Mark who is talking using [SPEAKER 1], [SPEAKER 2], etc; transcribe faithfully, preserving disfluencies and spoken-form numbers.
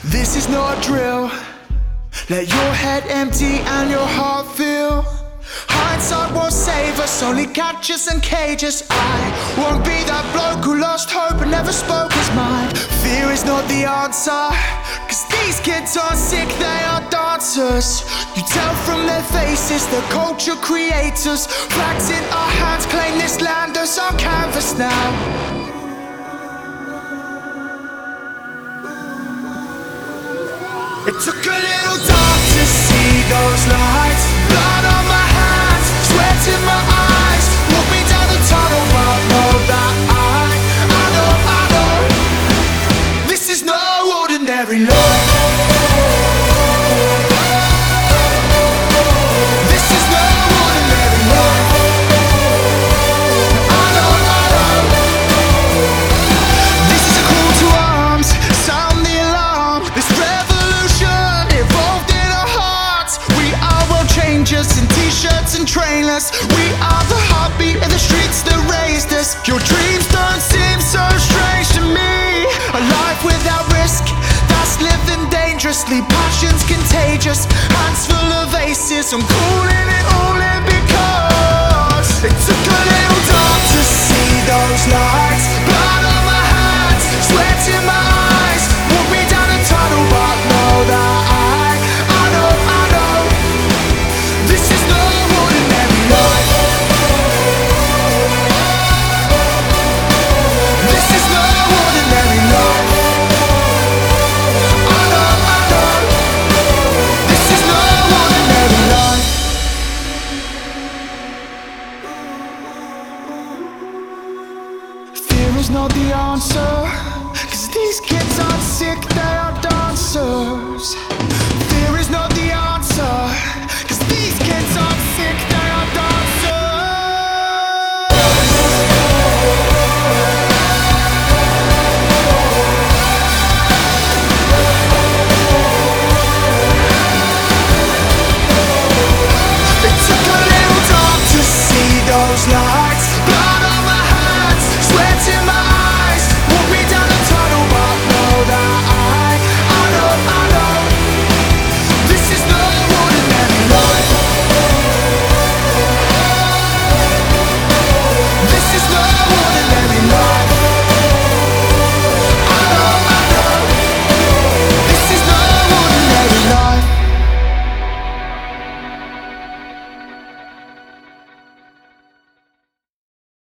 [SPEAKER 1] This is not a drill. Let your head empty and your heart fill. Hindsight won't save us, only catch us in cages. I won't be that bloke who lost hope and never spoke his mind. Fear is not the answer, cause these kids aren't sick, they are dancers. You tell from their faces, the culture creators. Flags in our hands, claim this land as our canvas now. It took a little dark to see those lights. Blood on my hands, sweat in my eyes. Walk me down the tunnel, but know that I, I know, I know this is no ordinary love. This is no ordinary love. I know, I know this is a call to arms, sound the alarm. This in t-shirts and trainers, we are the heartbeat of the streets that raised us. Your dreams don't seem so strange to me. A life without risk, that's living dangerously. Passion's contagious, hands full of aces. I'm calling it all in because it took a little dark to see those lights. Blood on my hands, sweat in my eyes. Walk me down a tunnel, but know that I, I know, I know this is no ordinary life. This is no ordinary life. I know, I know this is no ordinary life. Fear is not the answer, cause these kids aren't sick, they are dancers. Fear is not the answer, cause these kids aren't sick.